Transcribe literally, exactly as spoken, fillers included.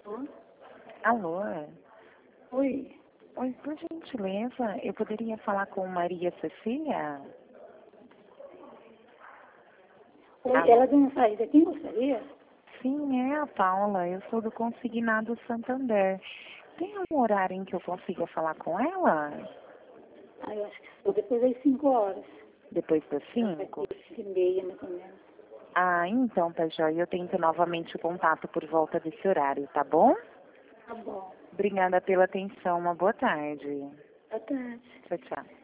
Hã? Alô? Oi. Oi, por gentileza, eu poderia falar com Maria Cecília? Oi, Alô? ela deu uma saída. Quem gostaria? Sim, é a Paula. Eu sou do Consignado Santander. Tem um horário em que eu consiga falar com ela? Ah, eu acho que sou depois das cinco horas. Depois das Vai cinco? ter cinco e meia, mais ou menos. Ah, então, tá joia. Eu tento novamente o contato por volta desse horário, tá bom? Tá bom. Obrigada pela atenção. Uma boa tarde. Boa tarde. Tchau, tchau.